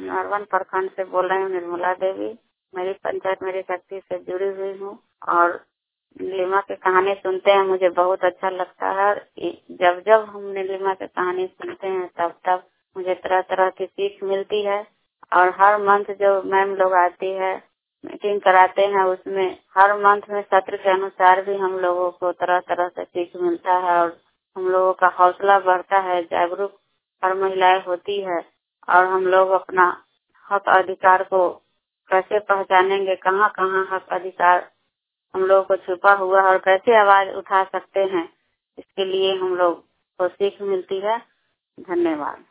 नरवन प्रखंड से बोल रही हूँ, निर्मला देवी। मेरी पंचायत मेरी शक्ति से जुड़ी हुई हूँ और नीलिमा की कहानी सुनते हैं मुझे बहुत अच्छा लगता है। जब जब हम नीलिमा की कहानी सुनते हैं तब तब मुझे तरह तरह की सीख मिलती है। और हर मंथ जो मैम लोग आती है मीटिंग कराते हैं, उसमें हर मंथ में सत्र के अनुसार भी हम लोगों को तरह तरह से सीख मिलता है और हम लोगों का हौसला बढ़ता है, जागरूक हर महिलाएं होती है और हम लोग अपना हक अधिकार को कैसे पहचानेंगे, कहाँ कहाँ हक अधिकार हम लोगों को छुपा हुआ है और कैसे आवाज उठा सकते हैं, इसके लिए हम लोग को सीख मिलती है। धन्यवाद।